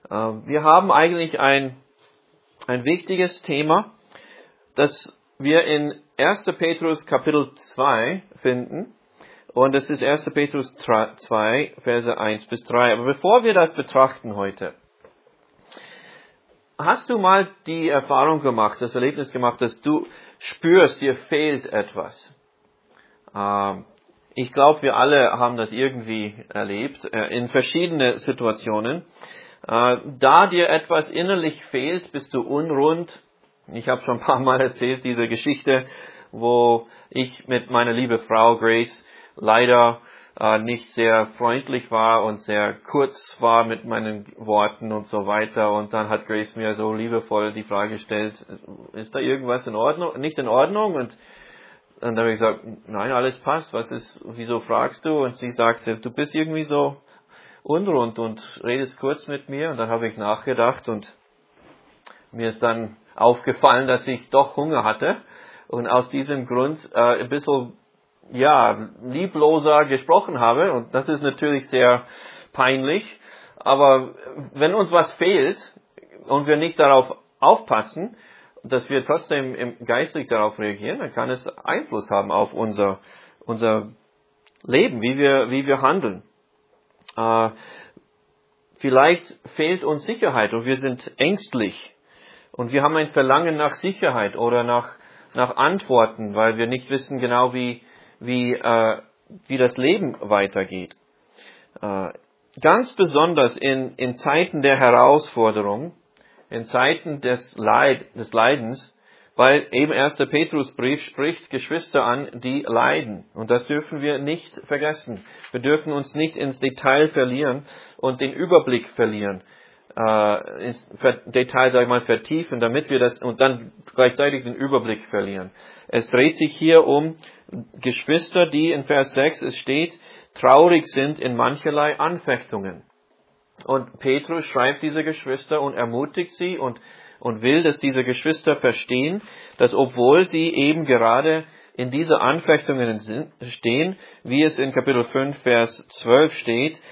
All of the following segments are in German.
Wir haben eigentlich ein wichtiges Thema, das wir in 1. Petrus Kapitel 2 finden. Und es ist 1. Petrus 2, Verse 1 bis 3. Aber bevor wir das betrachten heute, hast du mal die Erfahrung gemacht, das Erlebnis gemacht, dass du spürst, dir fehlt etwas? Ich glaube, wir alle haben das irgendwie erlebt, in verschiedene Situationen. Da dir etwas innerlich fehlt, bist du unrund. Ich habe schon ein paar Mal erzählt, diese Geschichte, wo ich mit meiner lieben Frau Grace leider nicht sehr freundlich war und sehr kurz war mit meinen Worten und so weiter. Und dann hat Grace mir so liebevoll die Frage gestellt, ist da irgendwas in Ordnung, nicht in Ordnung? Und dann habe ich gesagt, nein, alles passt. Wieso fragst du? Und sie sagte, du bist irgendwie so unrund und redest kurz mit mir. Und dann habe ich nachgedacht und mir ist dann aufgefallen, dass ich doch Hunger hatte. Und aus diesem Grund ein bisschen liebloser gesprochen habe. Und das ist natürlich sehr peinlich. Aber wenn uns was fehlt und wir nicht darauf aufpassen, dass wir trotzdem geistig darauf reagieren, dann kann es Einfluss haben auf unser Leben, wie wir handeln. Vielleicht fehlt uns Sicherheit und wir sind ängstlich. Und wir haben ein Verlangen nach Sicherheit oder nach Antworten, weil wir nicht wissen genau, wie das Leben weitergeht. Ganz besonders in Zeiten der Herausforderung, in Zeiten des Leidens, weil eben 1. Petrusbrief spricht Geschwister an, die leiden. Und das dürfen wir nicht vergessen. Wir dürfen uns nicht ins Detail verlieren und den Überblick verlieren. Ins Detail, sag ich mal, vertiefen, damit wir das und dann gleichzeitig den Überblick verlieren. Es dreht sich hier um Geschwister, die in Vers 6 es steht, traurig sind in mancherlei Anfechtungen. Und Petrus schreibt diese Geschwister und ermutigt sie und will, dass diese Geschwister verstehen, dass obwohl sie eben gerade in diese Anfechtungen stehen, wie es in Kapitel 5, Vers 12 steht,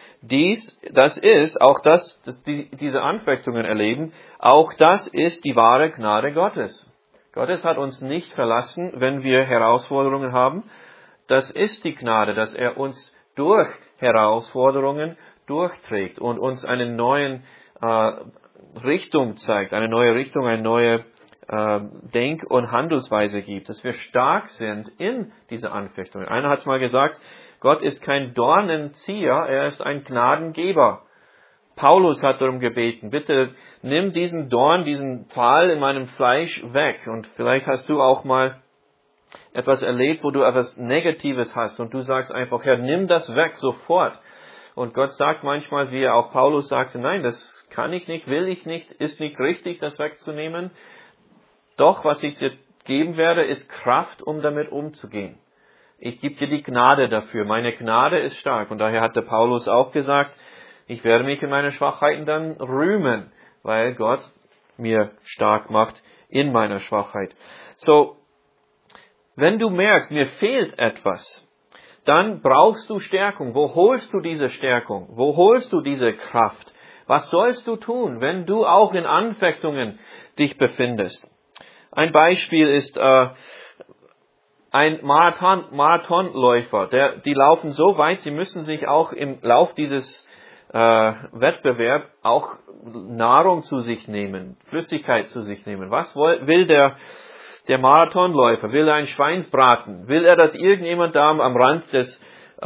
diese Anfechtungen erleben, auch das ist die wahre Gnade Gottes. Gottes hat uns nicht verlassen, wenn wir Herausforderungen haben. Das ist die Gnade, dass er uns durch Herausforderungen durchträgt und uns eine neue Richtung zeigt, eine neue Richtung, eine neue Denk- und Handelsweise gibt, dass wir stark sind in diese Anfechtungen. Einer hat es mal gesagt, Gott ist kein Dornenzieher, er ist ein Gnadengeber. Paulus hat darum gebeten, bitte nimm diesen Dorn, diesen Pfahl in meinem Fleisch weg. Und vielleicht hast du auch mal etwas erlebt, wo du etwas Negatives hast und du sagst einfach, Herr, nimm das weg sofort. Und Gott sagt manchmal, wie auch Paulus sagte, nein, das kann ich nicht, will ich nicht, ist nicht richtig, das wegzunehmen. Doch, was ich dir geben werde, ist Kraft, um damit umzugehen. Ich gebe dir die Gnade dafür. Meine Gnade ist stark. Und daher hatte Paulus auch gesagt, ich werde mich in meinen Schwachheiten dann rühmen, weil Gott mir stark macht in meiner Schwachheit. So, wenn du merkst, mir fehlt etwas, dann brauchst du Stärkung. Wo holst du diese Stärkung? Wo holst du diese Kraft? Was sollst du tun, wenn du auch in Anfechtungen dich befindest? Ein Beispiel ist ein Marathonläufer. Die laufen so weit, sie müssen sich auch im Lauf dieses Wettbewerb auch Nahrung zu sich nehmen, Flüssigkeit zu sich nehmen. Was will der Marathonläufer? Will er einen Schweinsbraten? Will er, dass irgendjemand da am Rand des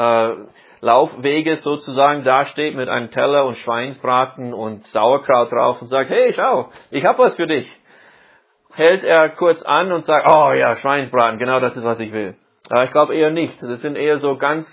Laufweges sozusagen dasteht mit einem Teller und Schweinsbraten und Sauerkraut drauf und sagt, hey, schau, ich habe was für dich. Hält er kurz an und sagt, oh ja, Schweinsbraten, genau das ist, was ich will. Ich glaube eher nicht. Das sind eher so ganz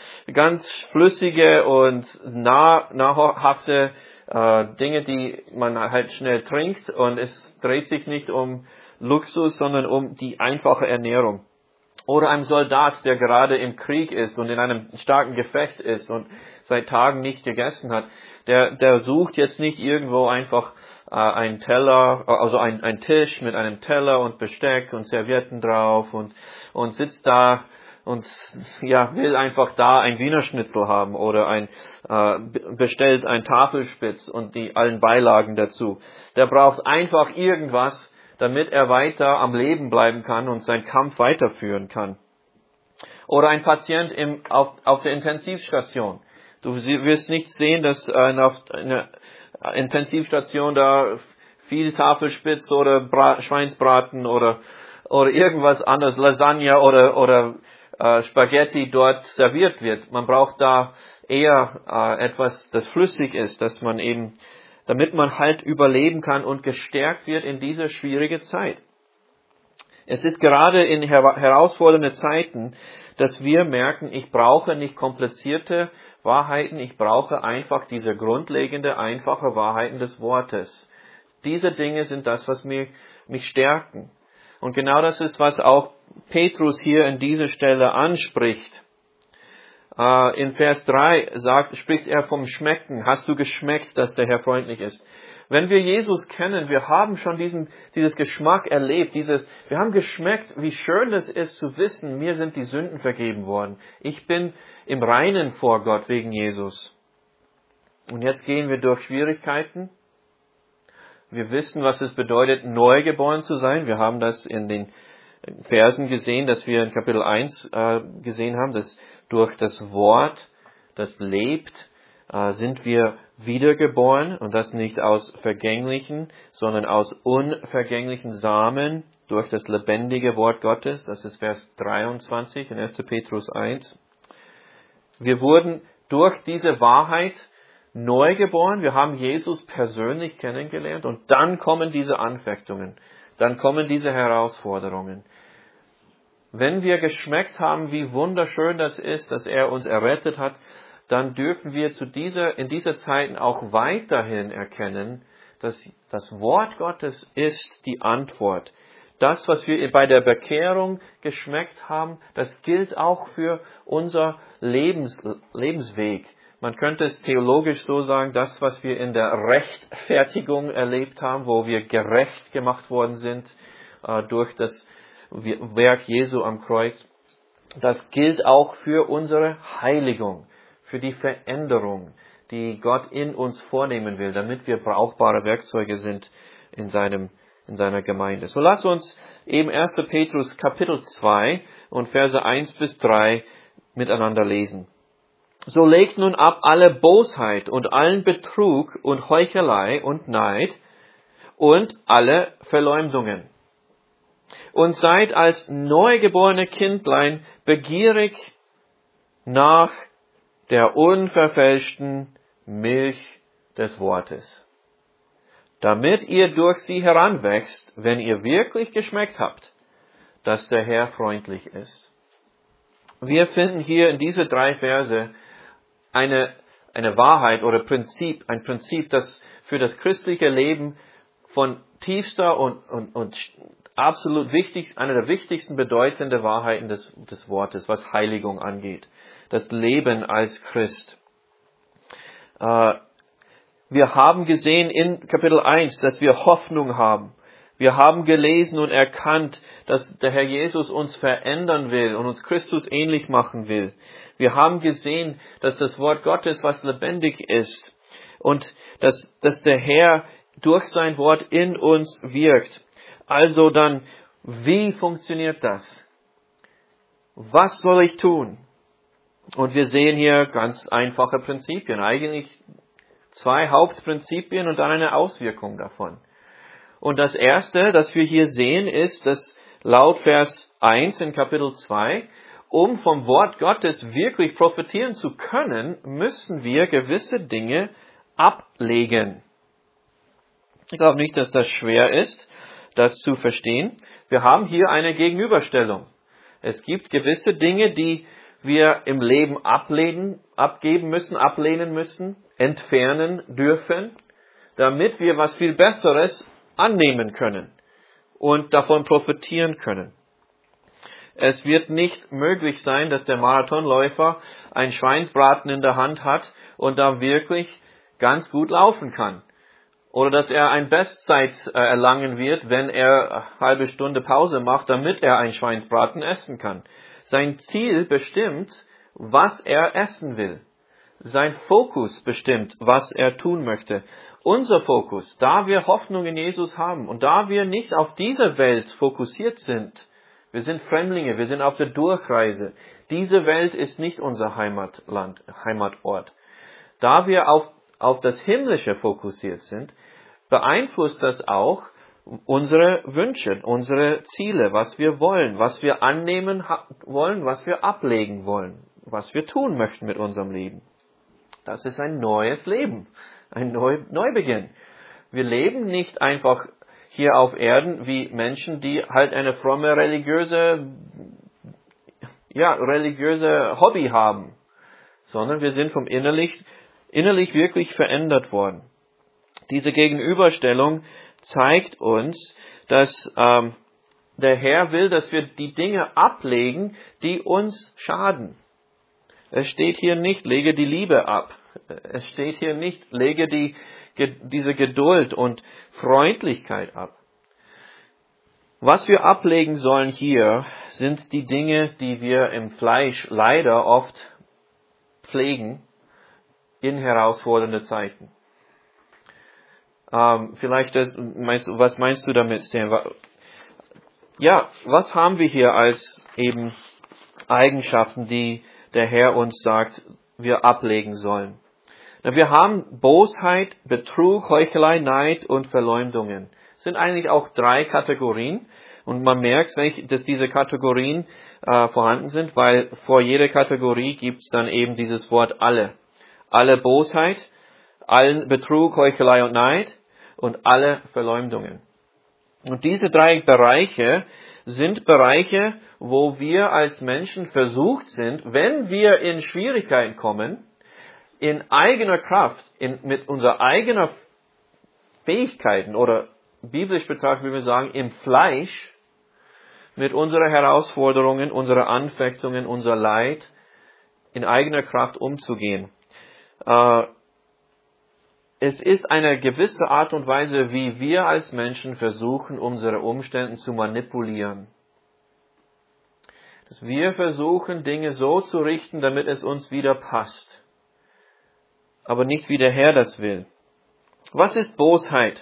flüssige und nahrhafte Dinge, die man halt schnell trinkt. Und es dreht sich nicht um Luxus, sondern um die einfache Ernährung. Oder ein Soldat, der gerade im Krieg ist und in einem starken Gefecht ist und seit Tagen nicht gegessen hat, der sucht jetzt nicht irgendwo einfach einen Teller, also ein Tisch mit einem Teller und Besteck und Servietten drauf und sitzt da und will einfach da ein Wiener Schnitzel haben oder bestellt ein Tafelspitz und allen Beilagen dazu. Der braucht einfach irgendwas, damit er weiter am Leben bleiben kann und seinen Kampf weiterführen kann. Oder ein Patient auf der Intensivstation. Du wirst nicht sehen, dass auf einer Intensivstation da viel Tafelspitz oder Schweinsbraten oder irgendwas anderes, Lasagne oder Spaghetti dort serviert wird. Man braucht da eher etwas, das flüssig ist, damit man halt überleben kann und gestärkt wird in dieser schwierigen Zeit. Es ist gerade in herausfordernden Zeiten, dass wir merken, ich brauche nicht komplizierte Wahrheiten, ich brauche einfach diese grundlegende, einfache Wahrheiten des Wortes. Diese Dinge sind das, was mich stärken. Und genau das ist, was auch Petrus hier in dieser Stelle anspricht. In Vers 3 spricht er vom Schmecken. Hast du geschmeckt, dass der Herr freundlich ist? Wenn wir Jesus kennen, wir haben schon dieses Geschmack erlebt, wir haben geschmeckt, wie schön es ist zu wissen, mir sind die Sünden vergeben worden. Ich bin im Reinen vor Gott wegen Jesus. Und jetzt gehen wir durch Schwierigkeiten. Wir wissen, was es bedeutet, neugeboren zu sein. Wir haben das in den Versen gesehen, dass wir in Kapitel 1 gesehen haben, dass durch das Wort, das lebt, sind wir wiedergeboren, und das nicht aus vergänglichen, sondern aus unvergänglichen Samen durch das lebendige Wort Gottes. Das ist Vers 23 in 1. Petrus 1. Wir wurden durch diese Wahrheit neu geboren. Wir haben Jesus persönlich kennengelernt, und dann kommen diese Anfechtungen, dann kommen diese Herausforderungen. Wenn wir geschmeckt haben, wie wunderschön das ist, dass er uns errettet hat, dann dürfen wir in dieser Zeit auch weiterhin erkennen, dass das Wort Gottes ist die Antwort. Das, was wir bei der Bekehrung geschmeckt haben, das gilt auch für unser Lebensweg. Man könnte es theologisch so sagen, das, was wir in der Rechtfertigung erlebt haben, wo wir gerecht gemacht worden sind durch das Werk Jesu am Kreuz, das gilt auch für unsere Heiligung, für die Veränderung, die Gott in uns vornehmen will, damit wir brauchbare Werkzeuge sind in seiner Gemeinde. So lass uns eben 1. Petrus Kapitel 2 und Verse 1 bis 3 miteinander lesen. So legt nun ab alle Bosheit und allen Betrug und Heuchelei und Neid und alle Verleumdungen. Und seid als neugeborene Kindlein begierig nach der unverfälschten Milch des Wortes, damit ihr durch sie heranwächst, wenn ihr wirklich geschmeckt habt, dass der Herr freundlich ist. Wir finden hier in diese 3 Verse eine Wahrheit oder ein Prinzip, das für das christliche Leben von tiefster und absolut wichtig, eine der wichtigsten bedeutenden Wahrheiten des Wortes, was Heiligung angeht. Das Leben als Christ. Wir haben gesehen in Kapitel 1, dass wir Hoffnung haben. Wir haben gelesen und erkannt, dass der Herr Jesus uns verändern will und uns Christus ähnlich machen will. Wir haben gesehen, dass das Wort Gottes was lebendig ist und dass der Herr durch sein Wort in uns wirkt. Also dann, wie funktioniert das? Was soll ich tun? Und wir sehen hier ganz einfache Prinzipien, eigentlich 2 Hauptprinzipien und dann eine Auswirkung davon. Und das erste, das wir hier sehen, ist, dass laut Vers 1 in Kapitel 2, um vom Wort Gottes wirklich profitieren zu können, müssen wir gewisse Dinge ablegen. Ich glaube nicht, dass das schwer ist, das zu verstehen. Wir haben hier eine Gegenüberstellung. Es gibt gewisse Dinge, die wir im Leben ablehnen müssen, entfernen dürfen, damit wir was viel Besseres annehmen können und davon profitieren können. Es wird nicht möglich sein, dass der Marathonläufer ein Schweinsbraten in der Hand hat und da wirklich ganz gut laufen kann. Oder dass er eine Bestzeit erlangen wird, wenn er eine halbe Stunde Pause macht, damit er ein Schweinsbraten essen kann. Sein Ziel bestimmt, was er essen will. Sein Fokus bestimmt, was er tun möchte. Unser Fokus, da wir Hoffnung in Jesus haben und da wir nicht auf diese Welt fokussiert sind, wir sind Fremdlinge, wir sind auf der Durchreise. Diese Welt ist nicht unser Heimatort. Da wir auf das Himmlische fokussiert sind, beeinflusst das auch unsere Wünsche, unsere Ziele, was wir wollen, was wir annehmen wollen, was wir ablegen wollen, was wir tun möchten mit unserem Leben. Das ist ein neues Leben, ein Neubeginn. Wir leben nicht einfach hier auf Erden wie Menschen, die halt eine fromme religiöse Hobby haben, sondern wir sind vom innerlich wirklich verändert worden. Diese Gegenüberstellung zeigt uns, dass der Herr will, dass wir die Dinge ablegen, die uns schaden. Es steht hier nicht, lege die Liebe ab. Es steht hier nicht, lege diese Geduld und Freundlichkeit ab. Was wir ablegen sollen hier, sind die Dinge, die wir im Fleisch leider oft pflegen in herausfordernde Zeiten. Was meinst du damit, Stan? Ja, was haben wir hier als eben Eigenschaften, die der Herr uns sagt, wir ablegen sollen? Na, wir haben Bosheit, Betrug, Heuchelei, Neid und Verleumdungen. Das sind eigentlich auch 3 Kategorien. Und man merkt, dass diese Kategorien vorhanden sind, weil vor jeder Kategorie gibt es dann eben dieses Wort alle. Alle Bosheit, allen Betrug, Heuchelei und Neid und alle Verleumdungen. Und diese 3 Bereiche sind Bereiche, wo wir als Menschen versucht sind, wenn wir in Schwierigkeiten kommen, in eigener Kraft, mit unserer eigenen Fähigkeiten oder biblisch betrachtet, wie wir sagen, im Fleisch, mit unseren Herausforderungen, unserer Anfechtungen, unser Leid, in eigener Kraft umzugehen. Es ist eine gewisse Art und Weise, wie wir als Menschen versuchen, unsere Umstände zu manipulieren. Dass wir versuchen, Dinge so zu richten, damit es uns wieder passt. Aber nicht wie der Herr das will. Was ist Bosheit?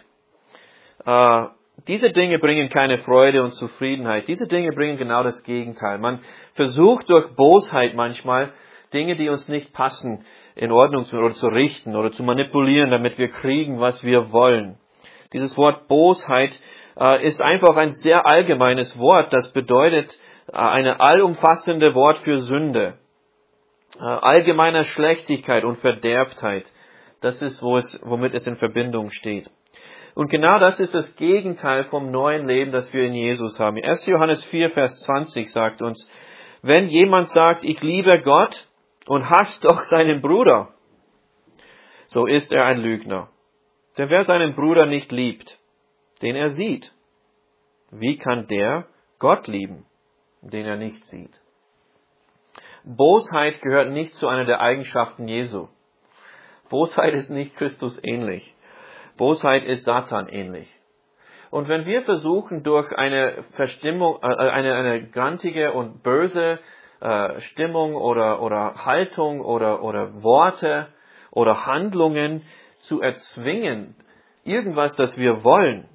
Diese Dinge bringen keine Freude und Zufriedenheit. Diese Dinge bringen genau das Gegenteil. Man versucht durch Bosheit manchmal, Dinge, die uns nicht passen, in Ordnung zu richten oder zu manipulieren, damit wir kriegen, was wir wollen. Dieses Wort Bosheit ist einfach ein sehr allgemeines Wort. Das bedeutet eine allumfassende Wort für Sünde. Allgemeiner Schlechtigkeit und Verderbtheit. Das ist, womit es in Verbindung steht. Und genau das ist das Gegenteil vom neuen Leben, das wir in Jesus haben. 1. Johannes 4, Vers 20 sagt uns, wenn jemand sagt, ich liebe Gott und hasst doch seinen Bruder, so ist er ein Lügner. Denn wer seinen Bruder nicht liebt, den er sieht, wie kann der Gott lieben, den er nicht sieht? Bosheit gehört nicht zu einer der Eigenschaften Jesu. Bosheit ist nicht Christus ähnlich. Bosheit ist Satan ähnlich. Und wenn wir versuchen, durch eine Verstimmung, eine grantige und böse Stimmung oder Haltung oder Worte oder Handlungen zu erzwingen, irgendwas, das wir wollen,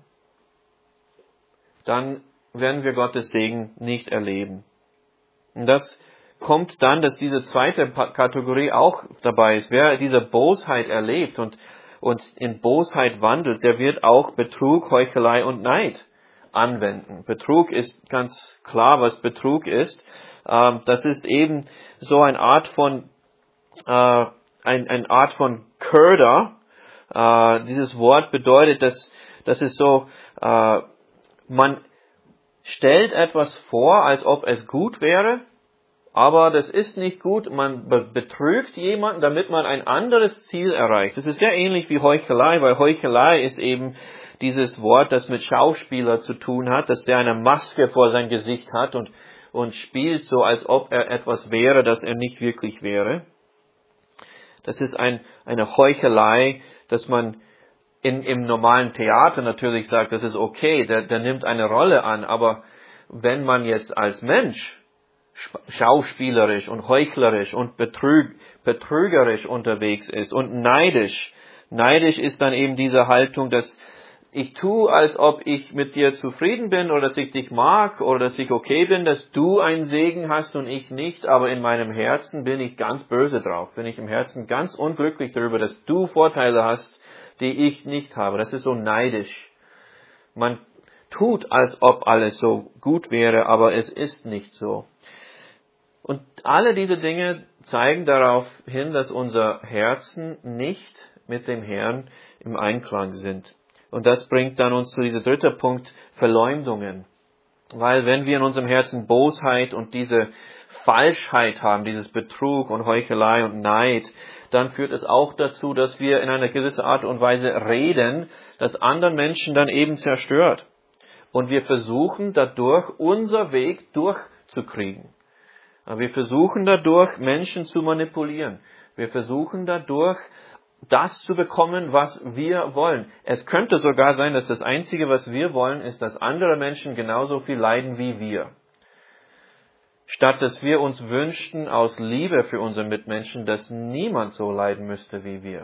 dann werden wir Gottes Segen nicht erleben. Und das kommt dann, dass diese zweite Kategorie auch dabei ist. Wer diese Bosheit erlebt und in Bosheit wandelt, der wird auch Betrug, Heuchelei und Neid anwenden. Betrug ist ganz klar, was Betrug ist. Das ist eben so eine Art von Köder. Dieses Wort bedeutet, dass es so, man stellt etwas vor, als ob es gut wäre, aber das ist nicht gut. Man betrügt jemanden, damit man ein anderes Ziel erreicht. Das ist sehr ähnlich wie Heuchelei, weil Heuchelei ist eben dieses Wort, das mit Schauspieler zu tun hat, dass der eine Maske vor sein Gesicht hat und spielt so, als ob er etwas wäre, das er nicht wirklich wäre. Das ist eine Heuchelei, dass man im normalen Theater natürlich sagt, das ist okay, der nimmt eine Rolle an, aber wenn man jetzt als Mensch schauspielerisch und heuchlerisch und betrügerisch unterwegs ist und neidisch. Neidisch ist dann eben diese Haltung, dass ich tue, als ob ich mit dir zufrieden bin oder dass ich dich mag oder dass ich okay bin, dass du einen Segen hast und ich nicht, aber in meinem Herzen bin ich ganz böse drauf. Bin ich im Herzen ganz unglücklich darüber, dass du Vorteile hast, die ich nicht habe. Das ist so neidisch. Man tut, als ob alles so gut wäre, aber es ist nicht so. Und alle diese Dinge zeigen darauf hin, dass unser Herzen nicht mit dem Herrn im Einklang sind. Und das bringt dann uns zu diesem dritten Punkt, Verleumdungen. Weil wenn wir in unserem Herzen Bosheit und diese Falschheit haben, dieses Betrug und Heuchelei und Neid, dann führt es auch dazu, dass wir in einer gewissen Art und Weise reden, das anderen Menschen dann eben zerstört. Und wir versuchen dadurch, unser Weg durchzukriegen. Wir versuchen dadurch, Menschen zu manipulieren. Wir versuchen dadurch, das zu bekommen, was wir wollen. Es könnte sogar sein, dass das Einzige, was wir wollen, ist, dass andere Menschen genauso viel leiden wie wir. Statt dass wir uns wünschten, aus Liebe für unsere Mitmenschen, dass niemand so leiden müsste wie wir.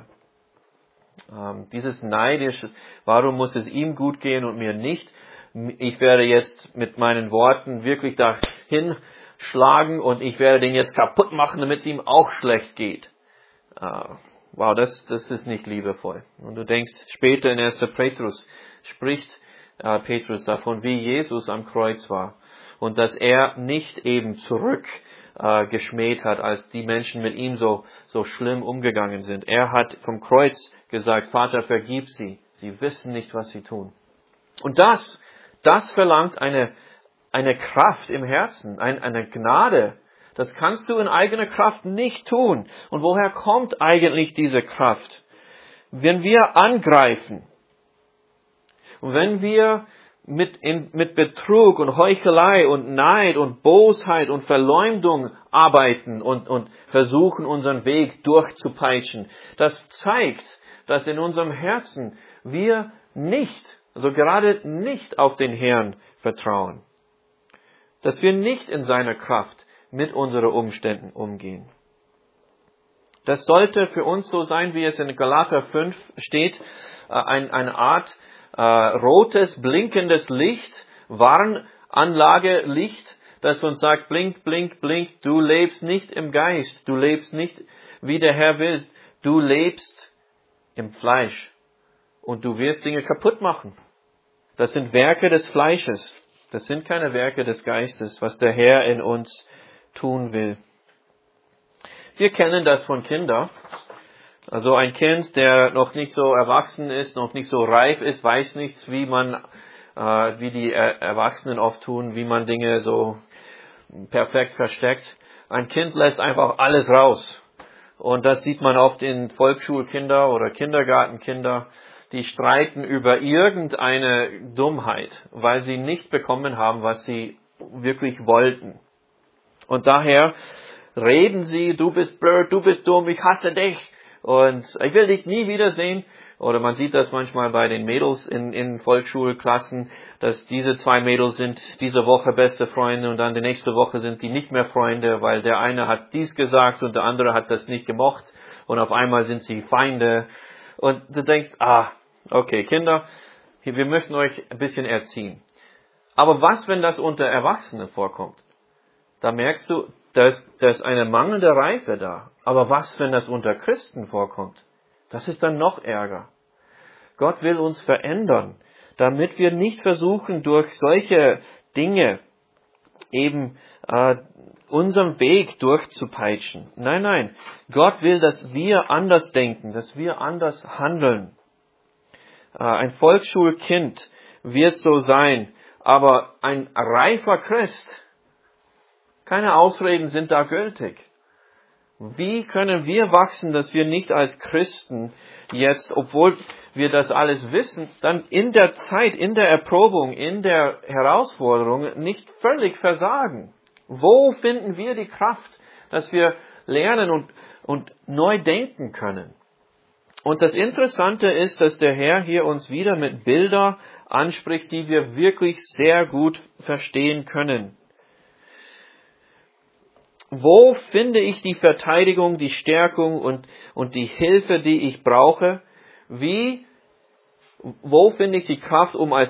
Dieses Neidische, warum muss es ihm gut gehen und mir nicht? Ich werde jetzt mit meinen Worten wirklich dahin schlagen und ich werde den jetzt kaputt machen, damit es ihm auch schlecht geht. Wow, das ist nicht liebevoll. Und du denkst, später in 1. Petrus spricht Petrus davon, wie Jesus am Kreuz war. Und dass er nicht eben geschmäht hat, als die Menschen mit ihm so schlimm umgegangen sind. Er hat vom Kreuz gesagt, Vater, vergib sie. Sie wissen nicht, was sie tun. Und das verlangt eine Kraft im Herzen, eine Gnade. Das kannst du in eigener Kraft nicht tun. Und woher kommt eigentlich diese Kraft? Wenn wir angreifen und wenn wir mit Betrug und Heuchelei und Neid und Bosheit und Verleumdung arbeiten und versuchen, unseren Weg durchzupeitschen, das zeigt, dass in unserem Herzen wir gerade nicht auf den Herrn vertrauen. Dass wir nicht in seiner Kraft mit unseren Umständen umgehen. Das sollte für uns so sein, wie es in Galater 5 steht, eine Art rotes, blinkendes Licht, Warnanlage-Licht, das uns sagt, blink, blink, blink, du lebst nicht im Geist, du lebst nicht, wie der Herr will, du lebst im Fleisch und du wirst Dinge kaputt machen. Das sind Werke des Fleisches, das sind keine Werke des Geistes, was der Herr in uns tun will. Wir kennen das von Kindern. Also ein Kind, der noch nicht so erwachsen ist, noch nicht so reif ist, weiß nicht, wie die Erwachsenen oft tun, wie man Dinge so perfekt versteckt. Ein Kind lässt einfach alles raus. Und das sieht man oft in Volksschulkinder oder Kindergartenkinder, die streiten über irgendeine Dummheit, weil sie nicht bekommen haben, was sie wirklich wollten. Und daher reden sie, du bist blöd, du bist dumm, ich hasse dich und ich will dich nie wiedersehen. Oder man sieht das manchmal bei den Mädels in Volksschulklassen, dass diese zwei Mädels sind diese Woche beste Freunde und dann die nächste Woche sind die nicht mehr Freunde, weil der eine hat dies gesagt und der andere hat das nicht gemocht und auf einmal sind sie Feinde. Und du denkst, okay, Kinder, wir möchten euch ein bisschen erziehen. Aber was, wenn das unter Erwachsenen vorkommt? Da merkst du, da ist eine mangelnde Reife da. Aber was, wenn das unter Christen vorkommt? Das ist dann noch ärger. Gott will uns verändern, damit wir nicht versuchen, durch solche Dinge eben unseren Weg durchzupeitschen. Nein. Gott will, dass wir anders denken, dass wir anders handeln. Ein Volksschulkind wird so sein, aber ein reifer Christ, keine Ausreden sind da gültig. Wie können wir wachsen, dass wir nicht als Christen jetzt, obwohl wir das alles wissen, dann in der Zeit, in der Erprobung, in der Herausforderung nicht völlig versagen? Wo finden wir die Kraft, dass wir lernen und neu denken können? Und das Interessante ist, dass der Herr hier uns wieder mit Bildern anspricht, die wir wirklich sehr gut verstehen können. Wo finde ich die Verteidigung, die Stärkung und die Hilfe, die ich brauche? Wo finde ich die Kraft, um als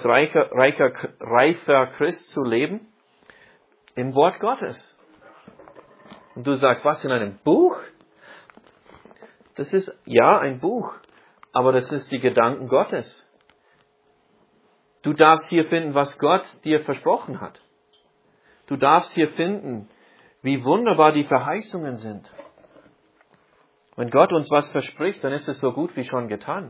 reifer Christ zu leben? Im Wort Gottes. Und du sagst, was, in einem Buch? Das ist, ja, ein Buch, aber das ist die Gedanken Gottes. Du darfst hier finden, was Gott dir versprochen hat. Du darfst hier finden, wie wunderbar die Verheißungen sind. Wenn Gott uns was verspricht, dann ist es so gut wie schon getan.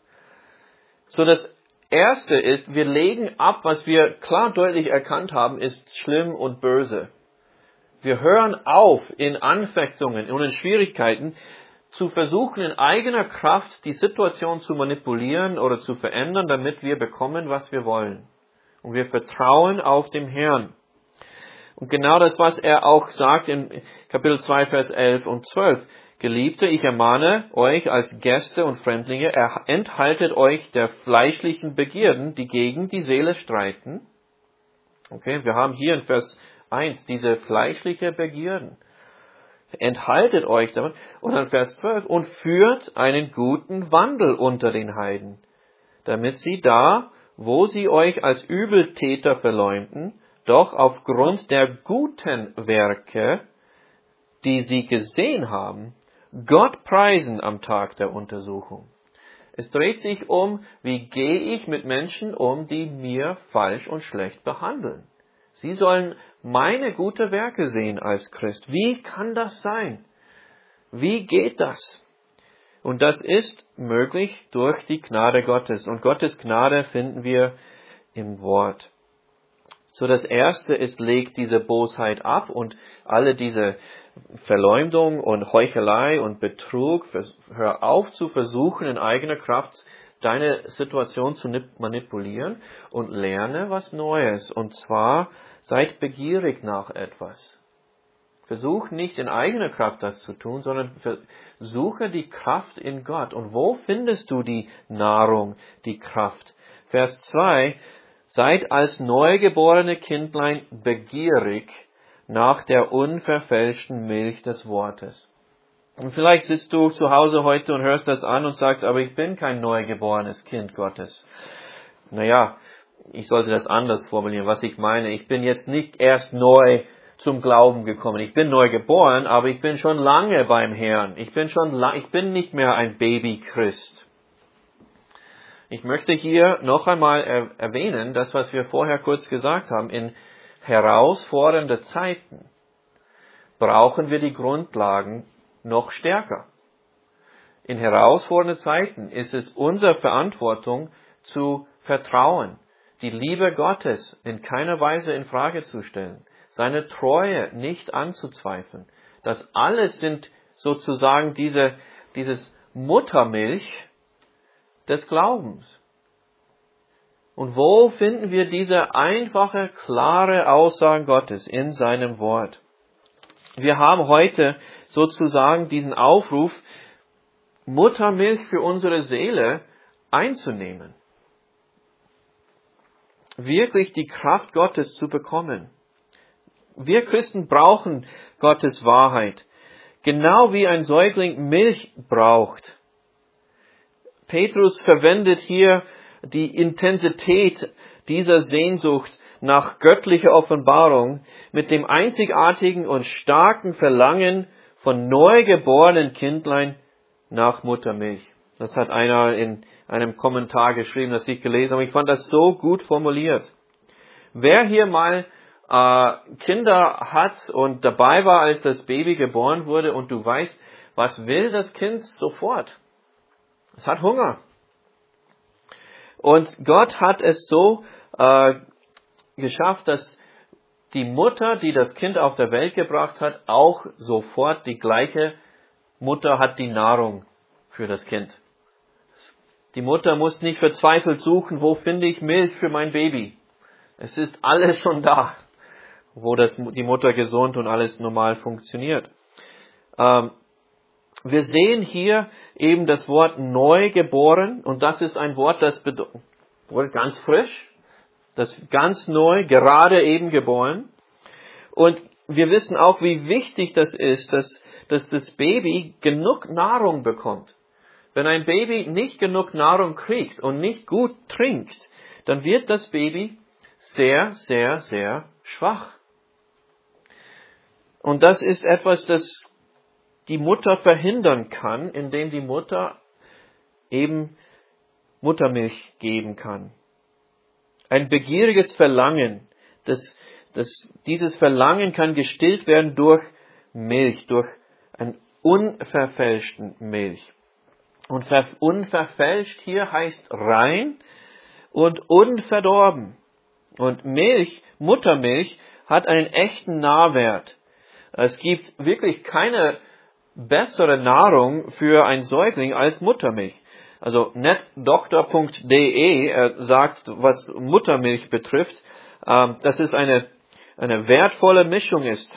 So, das Erste ist, wir legen ab, was wir klar deutlich erkannt haben, ist schlimm und böse. Wir hören auf, in Anfechtungen und in Schwierigkeiten zu versuchen, in eigener Kraft die Situation zu manipulieren oder zu verändern, damit wir bekommen, was wir wollen. Und wir vertrauen auf den Herrn. Und genau das, was er auch sagt in Kapitel 2, Vers 11 und 12. Geliebte, ich ermahne euch als Gäste und Fremdlinge, enthaltet euch der fleischlichen Begierden, die gegen die Seele streiten. Okay, wir haben hier in Vers 1 diese fleischliche Begierden. Enthaltet euch damit. Und dann Vers 12. Und führt einen guten Wandel unter den Heiden, damit sie da, wo sie euch als Übeltäter verleumden, doch aufgrund der guten Werke, die sie gesehen haben, Gott preisen am Tag der Untersuchung. Es dreht sich um, wie gehe ich mit Menschen um, die mir falsch und schlecht behandeln. Sie sollen meine gute Werke sehen als Christ. Wie kann das sein? Wie geht das? Und das ist möglich durch die Gnade Gottes. Und Gottes Gnade finden wir im Wort. So, das Erste ist, leg diese Bosheit ab und alle diese Verleumdung und Heuchelei und Betrug. Hör auf zu versuchen, in eigener Kraft deine Situation zu manipulieren und lerne was Neues. Und zwar, seid begierig nach etwas. Versuch nicht in eigener Kraft das zu tun, sondern suche die Kraft in Gott. Und wo findest du die Nahrung, die Kraft? Vers 2, seid als neugeborene Kindlein begierig nach der unverfälschten Milch des Wortes. Und vielleicht sitzt du zu Hause heute und hörst das an und sagst, aber ich bin kein neugeborenes Kind Gottes. Naja, ich sollte das anders formulieren, was ich meine. Ich bin jetzt nicht erst neu zum Glauben gekommen. Ich bin neu geboren, aber ich bin schon lange beim Herrn. Ich bin nicht mehr ein Baby-Christ. Ich möchte hier noch einmal erwähnen, das, was wir vorher kurz gesagt haben, in herausfordernde Zeiten brauchen wir die Grundlagen noch stärker. In herausfordernden Zeiten ist es unsere Verantwortung zu vertrauen, die Liebe Gottes in keiner Weise in Frage zu stellen, seine Treue nicht anzuzweifeln. Das alles sind sozusagen dieses Muttermilch des Glaubens. Und wo finden wir diese einfache, klare Aussagen Gottes in seinem Wort? Wir haben heute sozusagen diesen Aufruf, Muttermilch für unsere Seele einzunehmen. Wirklich die Kraft Gottes zu bekommen. Wir Christen brauchen Gottes Wahrheit. Genau wie ein Säugling Milch braucht. Petrus verwendet hier die Intensität dieser Sehnsucht nach göttlicher Offenbarung mit dem einzigartigen und starken Verlangen von neugeborenen Kindlein nach Muttermilch. Das hat einer in einem Kommentar geschrieben, das ich gelesen habe. Ich fand das so gut formuliert. Wer hier mal Kinder hat und dabei war, als das Baby geboren wurde und du weißt, was will das Kind sofort? Es hat Hunger. Und Gott hat es so geschafft, dass die Mutter, die das Kind auf der Welt gebracht hat, auch sofort die gleiche Mutter hat die Nahrung für das Kind. Die Mutter muss nicht verzweifelt suchen, wo finde ich Milch für mein Baby. Es ist alles schon da, wo die Mutter gesund und alles normal funktioniert. Wir sehen hier eben das Wort neugeboren und das ist ein Wort, das bedeutet ganz frisch, das ganz neu, gerade eben geboren. Und wir wissen auch, wie wichtig das ist, dass das Baby genug Nahrung bekommt. Wenn ein Baby nicht genug Nahrung kriegt und nicht gut trinkt, dann wird das Baby sehr, sehr, sehr schwach. Und das ist etwas, das die Mutter verhindern kann, indem die Mutter eben Muttermilch geben kann. Ein begieriges Verlangen, dieses Verlangen kann gestillt werden durch Milch, durch einen unverfälschten Milch. Und unverfälscht hier heißt rein und unverdorben. Und Milch, Muttermilch, hat einen echten Nährwert. Es gibt wirklich keine bessere Nahrung für einen Säugling als Muttermilch. Also netdoktor.de sagt, was Muttermilch betrifft, dass es eine wertvolle Mischung ist.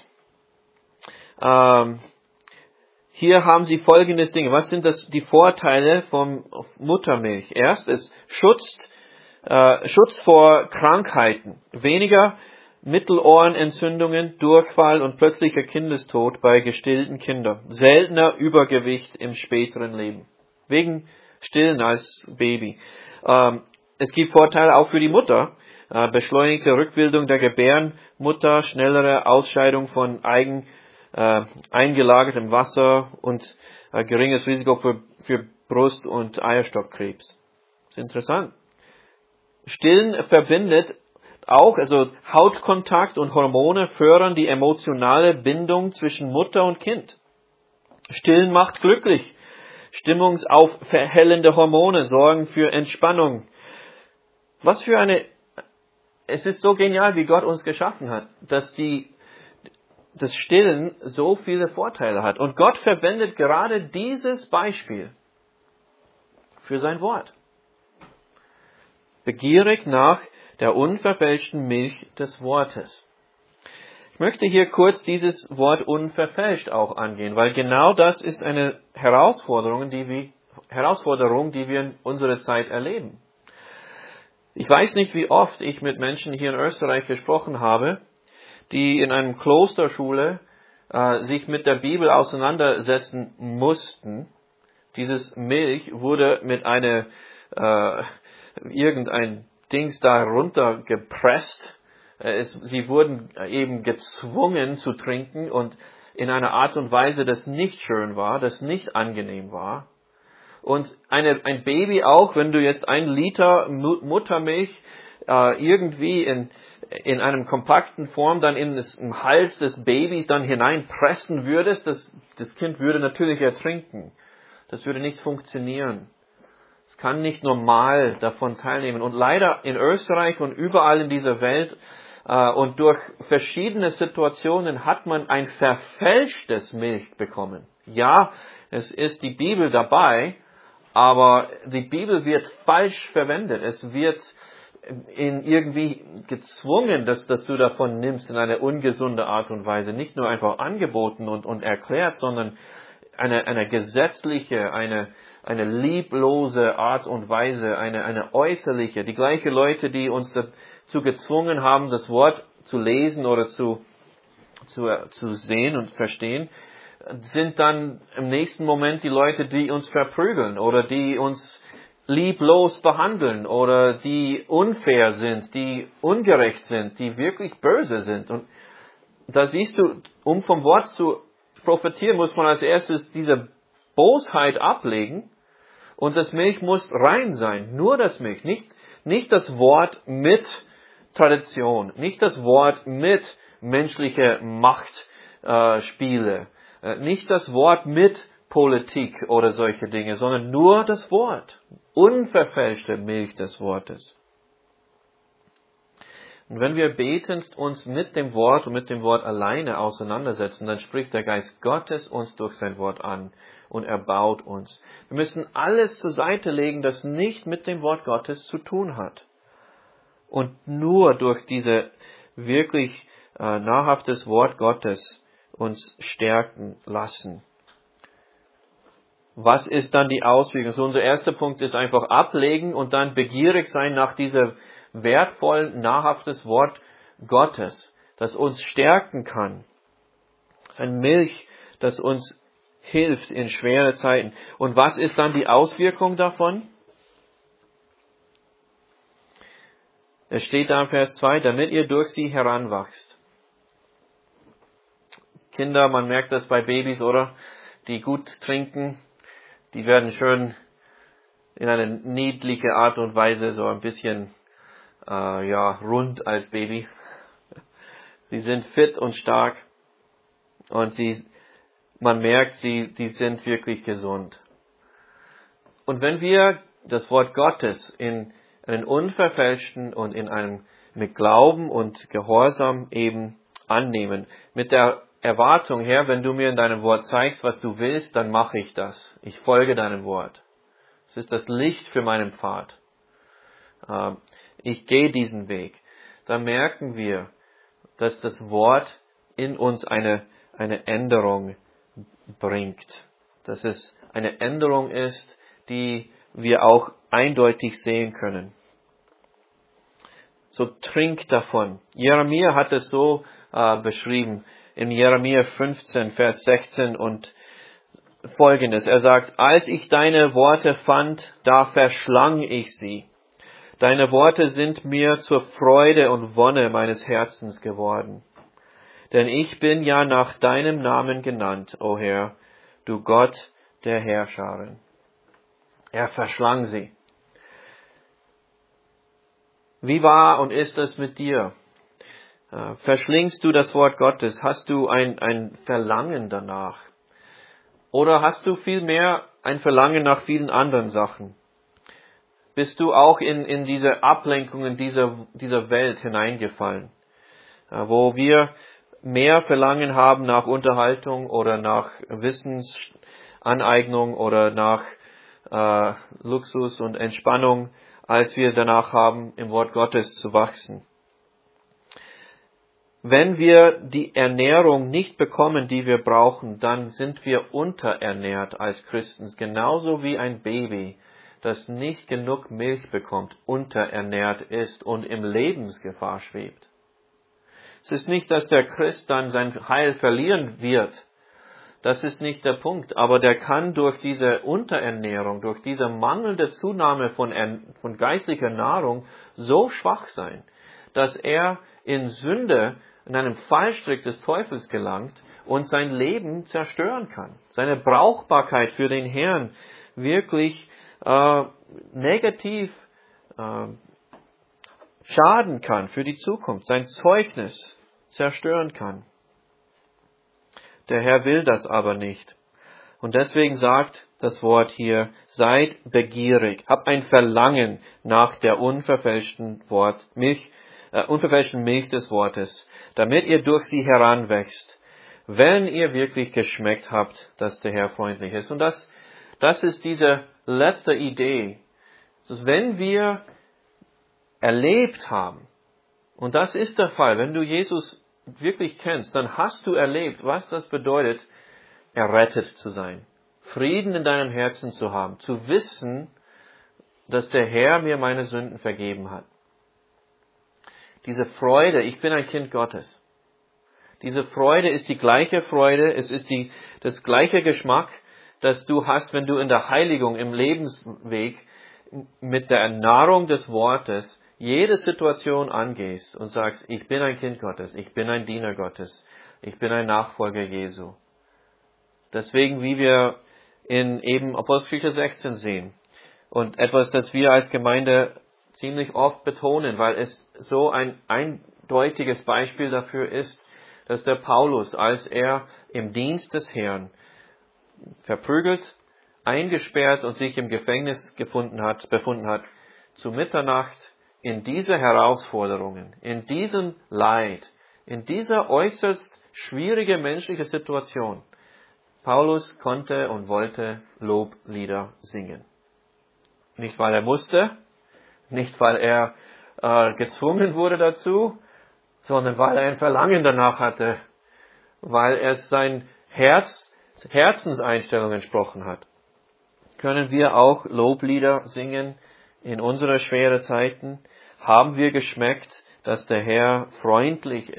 Hier haben Sie folgendes Ding. Was sind die Vorteile von Muttermilch? Erstens, Schutz vor Krankheiten. Weniger Mittelohrenentzündungen, Durchfall und plötzlicher Kindestod bei gestillten Kindern. Seltener Übergewicht im späteren Leben. Wegen Stillen als Baby. Es gibt Vorteile auch für die Mutter. Beschleunigte Rückbildung der Gebärmutter, schnellere Ausscheidung von eingelagertem Wasser und geringes Risiko für Brust- und Eierstockkrebs. Das ist interessant. Stillen verbindet auch, also Hautkontakt und Hormone fördern die emotionale Bindung zwischen Mutter und Kind. Stillen macht glücklich. Stimmungsaufhellende Hormone sorgen für Entspannung. Es ist so genial, wie Gott uns geschaffen hat, dass das Stillen so viele Vorteile hat. Und Gott verwendet gerade dieses Beispiel für sein Wort. Begierig nach der unverfälschten Milch des Wortes. Ich möchte hier kurz dieses Wort unverfälscht auch angehen, weil genau das ist eine Herausforderung, die wir in unserer Zeit erleben. Ich weiß nicht, wie oft ich mit Menschen hier in Österreich gesprochen habe, die in einer Klosterschule sich mit der Bibel auseinandersetzen mussten. Dieses Milch wurde mit irgendein Dings da runtergepresst. Sie wurden eben gezwungen zu trinken und in einer Art und Weise, das nicht schön war, das nicht angenehm war. Und ein Baby auch, wenn du jetzt 1 Liter Muttermilch irgendwie in einem kompakten Form dann im Hals des Babys dann hineinpressen würdest, das Kind würde natürlich ertrinken. Das würde nicht funktionieren. Es kann nicht normal davon teilnehmen. Und leider in Österreich und überall in dieser Welt und durch verschiedene Situationen hat man ein verfälschtes Milch bekommen. Ja, es ist die Bibel dabei, aber die Bibel wird falsch verwendet. Es wird irgendwie gezwungen, dass du davon nimmst in eine ungesunde Art und Weise. Nicht nur einfach angeboten und erklärt, sondern eine gesetzliche, eine lieblose Art und Weise, eine äußerliche. Die gleichen Leute, die uns dazu gezwungen haben, das Wort zu lesen oder zu sehen und verstehen, sind dann im nächsten Moment die Leute, die uns verprügeln oder die uns lieblos behandeln oder die unfair sind, die ungerecht sind, die wirklich böse sind. Und da siehst du, um vom Wort zu profitieren, muss man als erstes diese Bosheit ablegen und das Milch muss rein sein. Nur das Milch, nicht das Wort mit Tradition, nicht das Wort mit menschlicher Machtspiele, nicht das Wort mit Politik oder solche Dinge, sondern nur das Wort. Unverfälschte Milch des Wortes. Und wenn wir betend uns mit dem Wort und mit dem Wort alleine auseinandersetzen, dann spricht der Geist Gottes uns durch sein Wort an und erbaut uns. Wir müssen alles zur Seite legen, das nicht mit dem Wort Gottes zu tun hat. Und nur durch diese wirklich nahrhaftes Wort Gottes uns stärken lassen. Was ist dann die Auswirkung? So unser erster Punkt ist einfach ablegen und dann begierig sein nach diesem wertvollen, nahrhaftes Wort Gottes, das uns stärken kann. Es ist ein Milch, das uns hilft in schweren Zeiten. Und was ist dann die Auswirkung davon? Es steht da in Vers 2, damit ihr durch sie heranwachst. Kinder, man merkt das bei Babys, oder? Die gut trinken, die werden schön in eine niedliche Art und Weise so ein bisschen rund als Baby. Sie sind fit und stark und man merkt, sie sind wirklich gesund. Und wenn wir das Wort Gottes in einen unverfälschten und in einem mit Glauben und Gehorsam eben annehmen, mit der Erwartung, Herr, wenn du mir in deinem Wort zeigst, was du willst, dann mache ich das. Ich folge deinem Wort. Es ist das Licht für meinen Pfad. Ich gehe diesen Weg. Dann merken wir, dass das Wort in uns eine Änderung bringt. Dass es eine Änderung ist, die wir auch eindeutig sehen können. So trink davon. Jeremia hat es so beschrieben in Jeremia 15, Vers 16 und Folgendes. Er sagt, als ich deine Worte fand, da verschlang ich sie. Deine Worte sind mir zur Freude und Wonne meines Herzens geworden. Denn ich bin ja nach deinem Namen genannt, o Herr, du Gott der Heerscharen. Er verschlang sie. Wie war und ist es mit dir? Verschlingst du das Wort Gottes? Hast du ein Verlangen danach? Oder hast du vielmehr ein Verlangen nach vielen anderen Sachen? Bist du auch in diese Ablenkungen dieser Welt hineingefallen, wo wir mehr Verlangen haben nach Unterhaltung oder nach Wissensaneignung oder nach Luxus und Entspannung, als wir danach haben, im Wort Gottes zu wachsen? Wenn wir die Ernährung nicht bekommen, die wir brauchen, dann sind wir unterernährt als Christen, genauso wie ein Baby, das nicht genug Milch bekommt, unterernährt ist und in Lebensgefahr schwebt. Es ist nicht, dass der Christ dann sein Heil verlieren wird. Das ist nicht der Punkt. Aber der kann durch diese Unterernährung, durch diese mangelnde Zunahme von geistlicher Nahrung so schwach sein, dass er in Sünde, in einem Fallstrick des Teufels gelangt und sein Leben zerstören kann. Seine Brauchbarkeit für den Herrn wirklich negativ schaden kann für die Zukunft, sein Zeugnis zerstören kann. Der Herr will das aber nicht. Und deswegen sagt das Wort hier, seid begierig, habt ein Verlangen nach der unverfälschten Milch des Wortes, damit ihr durch sie heranwächst, wenn ihr wirklich geschmeckt habt, dass der Herr freundlich ist. Und das ist diese letzte Idee. Dass wenn wir erlebt haben, und das ist der Fall, wenn du Jesus wirklich kennst, dann hast du erlebt, was das bedeutet, errettet zu sein, Frieden in deinem Herzen zu haben, zu wissen, dass der Herr mir meine Sünden vergeben hat. Diese Freude, ich bin ein Kind Gottes. Diese Freude ist die gleiche Freude, es ist das gleiche Geschmack, das du hast, wenn du in der Heiligung, im Lebensweg, mit der Nahrung des Wortes jede Situation angehst und sagst, ich bin ein Kind Gottes, ich bin ein Diener Gottes, ich bin ein Nachfolger Jesu. Deswegen, wie wir in eben Apostelgeschichte 16 sehen und etwas, das wir als Gemeinde ziemlich oft betonen, weil es so ein eindeutiges Beispiel dafür ist, dass der Paulus, als er im Dienst des Herrn verprügelt, eingesperrt und sich im Gefängnis befunden hat, zu Mitternacht in diese Herausforderungen, in diesem Leid, in dieser äußerst schwierige menschliche Situation, Paulus konnte und wollte Loblieder singen. Nicht, weil er musste, nicht, weil er gezwungen wurde dazu, sondern weil er ein Verlangen danach hatte, weil es sein Herzenseinstellung entsprochen hat. Können wir auch Loblieder singen in unsere schweren Zeiten? Haben wir geschmeckt, dass der Herr freundlich ist,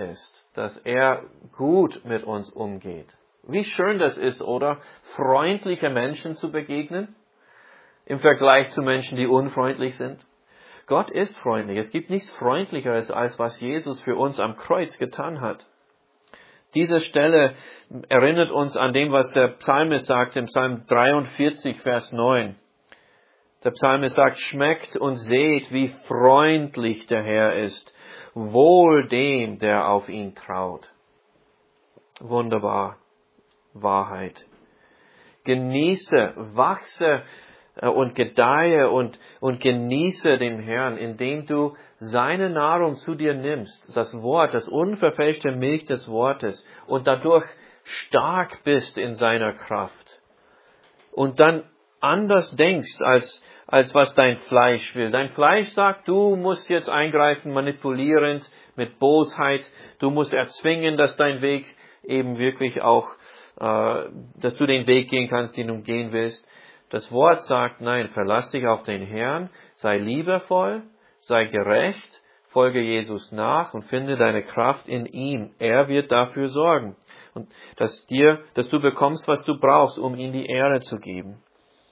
dass er gut mit uns umgeht. Wie schön das ist, oder? Freundliche Menschen zu begegnen im Vergleich zu Menschen, die unfreundlich sind. Gott ist freundlich. Es gibt nichts Freundlicheres, als was Jesus für uns am Kreuz getan hat. Diese Stelle erinnert uns an dem, was der Psalmist sagt im Psalm 43, Vers 9. Der Psalmist sagt, schmeckt und seht, wie freundlich der Herr ist. Wohl dem, der auf ihn traut. Wunderbar. Wahrheit. Genieße, wachse und gedeihe und genieße den Herrn, indem du seine Nahrung zu dir nimmst, das Wort, das unverfälschte Milch des Wortes, und dadurch stark bist in seiner Kraft. Und dann anders denkst, als was dein Fleisch will. Dein Fleisch sagt, du musst jetzt eingreifen, manipulierend, mit Bosheit. Du musst erzwingen, dass dein Weg eben wirklich auch, dass du den Weg gehen kannst, den du gehen willst. Das Wort sagt, nein, verlass dich auf den Herrn, sei liebevoll, sei gerecht, folge Jesus nach und finde deine Kraft in ihm. Er wird dafür sorgen. Und dass du bekommst, was du brauchst, um ihm die Ehre zu geben.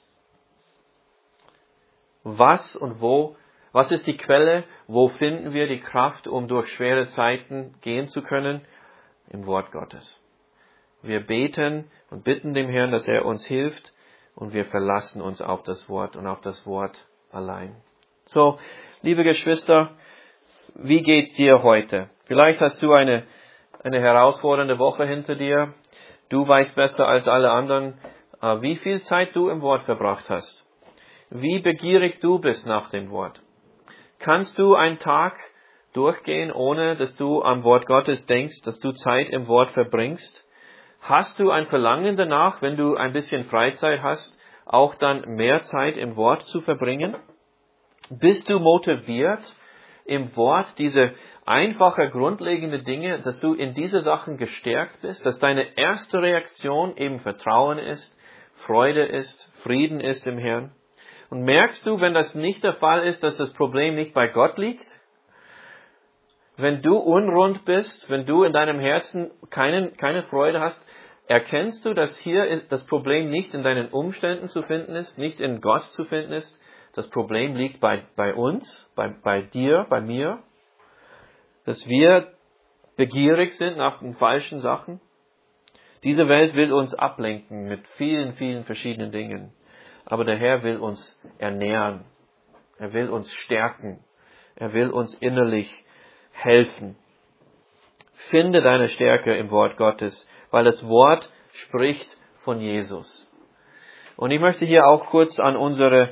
Was ist die Quelle? Wo finden wir die Kraft, um durch schwere Zeiten gehen zu können? Im Wort Gottes. Wir beten und bitten dem Herrn, dass er uns hilft, und wir verlassen uns auf das Wort und auf das Wort allein. So, liebe Geschwister, wie geht's dir heute? Vielleicht hast du eine herausfordernde Woche hinter dir. Du weißt besser als alle anderen, wie viel Zeit du im Wort verbracht hast. Wie begierig du bist nach dem Wort. Kannst du einen Tag durchgehen, ohne dass du am Wort Gottes denkst, dass du Zeit im Wort verbringst? Hast du ein Verlangen danach, wenn du ein bisschen Freizeit hast, auch dann mehr Zeit im Wort zu verbringen? Bist du motiviert, im Wort diese einfache, grundlegende Dinge, dass du in diese Sachen gestärkt bist, dass deine erste Reaktion eben Vertrauen ist, Freude ist, Frieden ist im Herrn? Und merkst du, wenn das nicht der Fall ist, dass das Problem nicht bei Gott liegt? Wenn du unrund bist, wenn du in deinem Herzen keine Freude hast, erkennst du, dass hier das Problem nicht in deinen Umständen zu finden ist, nicht in Gott zu finden ist. Das Problem liegt bei uns, bei dir, bei mir, dass wir begierig sind nach den falschen Sachen. Diese Welt will uns ablenken mit vielen, vielen verschiedenen Dingen. Aber der Herr will uns ernähren. Er will uns stärken. Er will uns innerlich helfen. Finde deine Stärke im Wort Gottes, weil das Wort spricht von Jesus. Und ich möchte hier auch kurz an unsere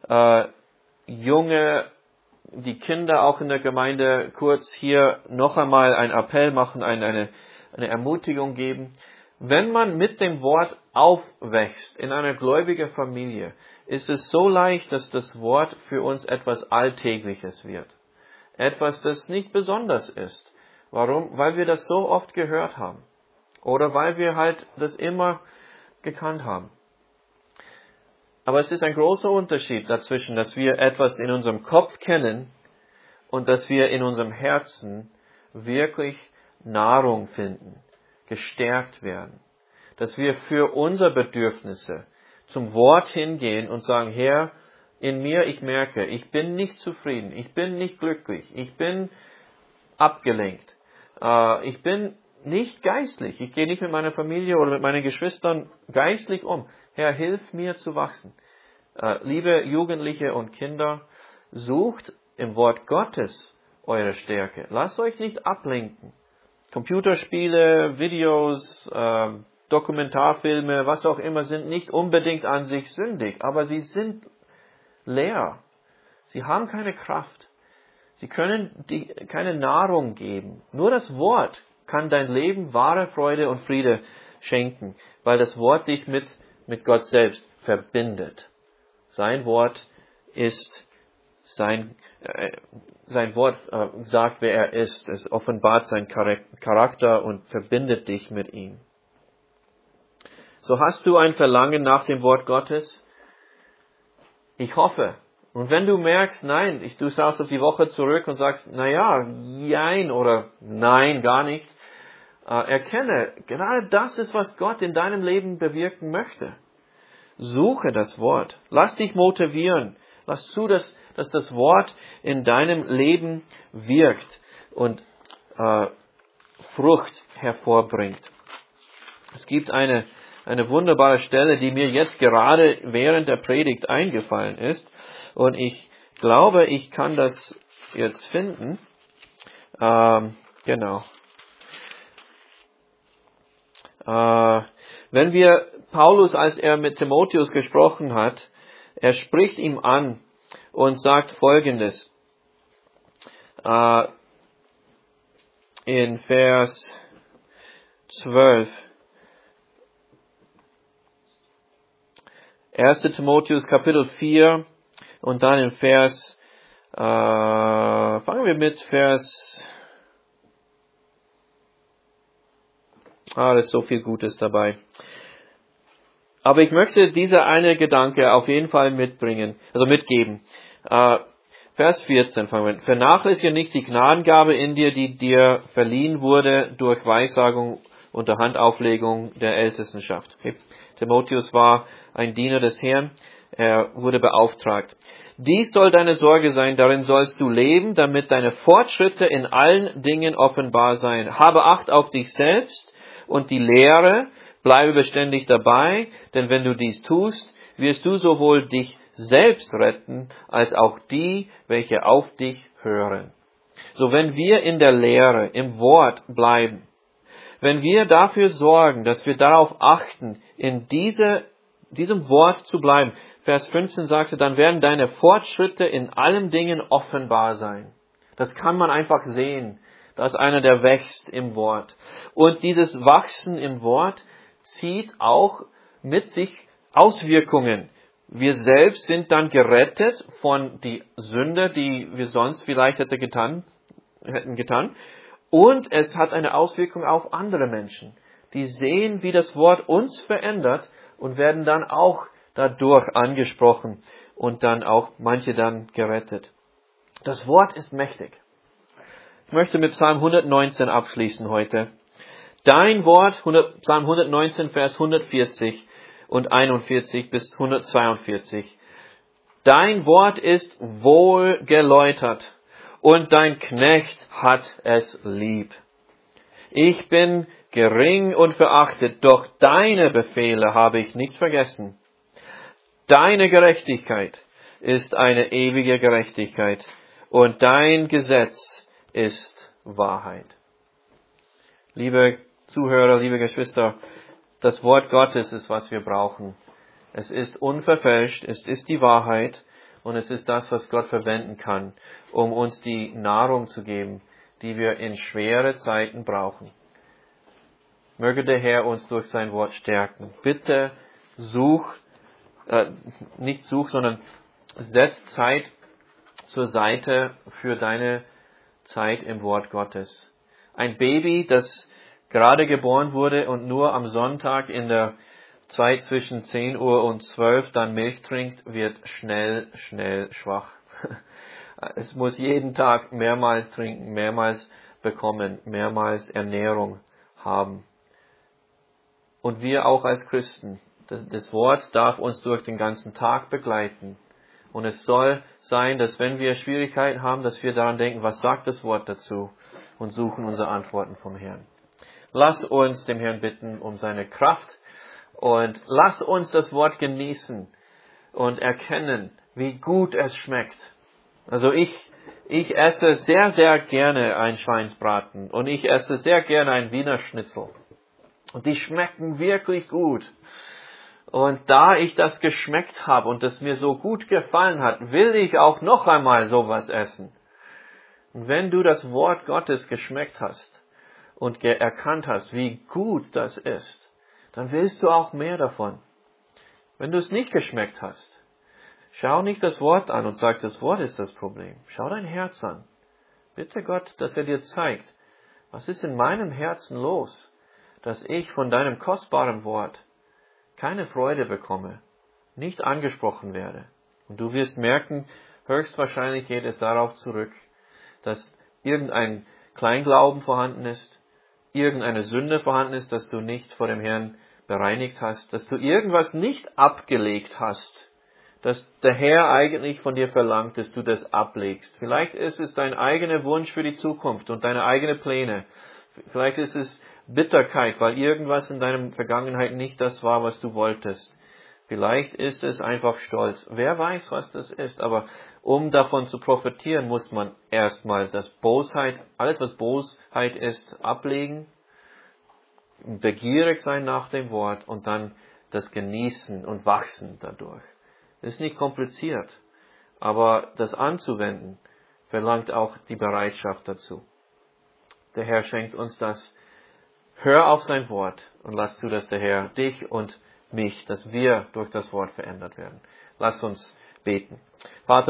die Kinder auch in der Gemeinde kurz hier noch einmal einen Appell machen, eine Ermutigung geben. Wenn man mit dem Wort aufwächst in einer gläubigen Familie, ist es so leicht, dass das Wort für uns etwas Alltägliches wird. Etwas, das nicht besonders ist. Warum? Weil wir das so oft gehört haben. Oder weil wir halt das immer gekannt haben. Aber es ist ein großer Unterschied dazwischen, dass wir etwas in unserem Kopf kennen und dass wir in unserem Herzen wirklich Nahrung finden, gestärkt werden. Dass wir für unsere Bedürfnisse zum Wort hingehen und sagen, Herr, in mir, ich merke, ich bin nicht zufrieden, ich bin nicht glücklich, ich bin abgelenkt, ich bin nicht geistlich, ich gehe nicht mit meiner Familie oder mit meinen Geschwistern geistlich um. Herr, hilf mir zu wachsen. Liebe Jugendliche und Kinder, sucht im Wort Gottes eure Stärke. Lasst euch nicht ablenken. Computerspiele, Videos, Dokumentarfilme, was auch immer, sind nicht unbedingt an sich sündig, aber sie sind leer. Sie haben keine Kraft. Sie können keine Nahrung geben. Nur das Wort kann dein Leben wahre Freude und Friede schenken, weil das Wort dich mit Gott selbst verbindet. Sein Wort ist sein Wort sagt, wer er ist. Es offenbart seinen Charakter und verbindet dich mit ihm. So hast du ein Verlangen nach dem Wort Gottes? Ich hoffe. Und wenn du merkst, nein, du schaust auf die Woche zurück und sagst, jein oder nein, gar nicht, erkenne, gerade das ist, was Gott in deinem Leben bewirken möchte. Suche das Wort. Lass dich motivieren. Lass zu, dass das Wort in deinem Leben wirkt und Frucht hervorbringt. Es gibt eine wunderbare Stelle, die mir jetzt gerade während der Predigt eingefallen ist. Und ich glaube, ich kann das jetzt finden. Genau. Wenn wir Paulus, als er mit Timotheus gesprochen hat, er spricht ihm an und sagt Folgendes. In Vers 12. 1. Timotheus Kapitel 4 und dann in Vers, fangen wir mit Vers, da ist so viel Gutes dabei. Aber ich möchte dieser eine Gedanke auf jeden Fall mitgeben. Vers 14 fangen wir an. Vernachlässige nicht die Gnadengabe in dir, die dir verliehen wurde durch Weissagung unter Handauflegung der Ältestenschaft. Okay. Timotheus war ein Diener des Herrn. Er wurde beauftragt. Dies soll deine Sorge sein, darin sollst du leben, damit deine Fortschritte in allen Dingen offenbar seien. Habe Acht auf dich selbst und die Lehre, bleibe beständig dabei, denn wenn du dies tust, wirst du sowohl dich selbst retten, als auch die, welche auf dich hören. So, wenn wir in der Lehre, im Wort bleiben, wenn wir dafür sorgen, dass wir darauf achten, in diesem Wort zu bleiben, Vers 15 sagte, dann werden deine Fortschritte in allen Dingen offenbar sein. Das kann man einfach sehen. Da ist einer, der wächst im Wort. Und dieses Wachsen im Wort zieht auch mit sich Auswirkungen. Wir selbst sind dann gerettet von die Sünde, die wir sonst vielleicht hätten getan. Und es hat eine Auswirkung auf andere Menschen. Die sehen, wie das Wort uns verändert und werden dann auch dadurch angesprochen und dann auch manche dann gerettet. Das Wort ist mächtig. Ich möchte mit Psalm 119 abschließen heute. Dein Wort, Psalm 119, Vers 140 und 41 bis 142. Dein Wort ist wohl geläutert und dein Knecht hat es lieb. Ich bin gering und verachtet, doch deine Befehle habe ich nicht vergessen. Deine Gerechtigkeit ist eine ewige Gerechtigkeit und dein Gesetz ist Wahrheit. Liebe Zuhörer, liebe Geschwister, das Wort Gottes ist, was wir brauchen. Es ist unverfälscht, es ist die Wahrheit und es ist das, was Gott verwenden kann, um uns die Nahrung zu geben, die wir in schwere Zeiten brauchen. Möge der Herr uns durch sein Wort stärken. Bitte sondern setz Zeit zur Seite für deine Zeit im Wort Gottes. Ein Baby, das gerade geboren wurde und nur am Sonntag in der Zeit zwischen 10 Uhr und 12 dann Milch trinkt, wird schnell schwach. Es muss jeden Tag mehrmals trinken, mehrmals bekommen, mehrmals Ernährung haben. Und wir auch als Christen, das Wort darf uns durch den ganzen Tag begleiten. Und es soll sein, dass wenn wir Schwierigkeiten haben, dass wir daran denken, was sagt das Wort dazu? Und suchen unsere Antworten vom Herrn. Lass uns dem Herrn bitten um seine Kraft und lass uns das Wort genießen und erkennen, wie gut es schmeckt. Also ich esse sehr, sehr gerne ein Schweinsbraten und ich esse sehr gerne ein Wiener Schnitzel. Und die schmecken wirklich gut. Und da ich das geschmeckt habe und es mir so gut gefallen hat, will ich auch noch einmal sowas essen. Und wenn du das Wort Gottes geschmeckt hast und erkannt hast, wie gut das ist, dann willst du auch mehr davon. Wenn du es nicht geschmeckt hast, schau nicht das Wort an und sag, das Wort ist das Problem. Schau dein Herz an. Bitte Gott, dass er dir zeigt, was ist in meinem Herzen los, dass ich von deinem kostbaren Wort keine Freude bekomme, nicht angesprochen werde. Und du wirst merken, höchstwahrscheinlich geht es darauf zurück, dass irgendein Kleinglauben vorhanden ist, irgendeine Sünde vorhanden ist, dass du nicht vor dem Herrn bereinigt hast, dass du irgendwas nicht abgelegt hast, dass der Herr eigentlich von dir verlangt, dass du das ablegst. Vielleicht ist es dein eigener Wunsch für die Zukunft und deine eigenen Pläne. Vielleicht ist es Bitterkeit, weil irgendwas in deiner Vergangenheit nicht das war, was du wolltest. Vielleicht ist es einfach Stolz. Wer weiß, was das ist, aber um davon zu profitieren, muss man erstmal alles was Bosheit ist, ablegen, begierig sein nach dem Wort und dann das genießen und wachsen dadurch. Das ist nicht kompliziert, aber das anzuwenden verlangt auch die Bereitschaft dazu. Der Herr schenkt uns das. Hör auf sein Wort und lass zu, dass der Herr dich und mich, dass wir durch das Wort verändert werden. Lass uns beten. Vater,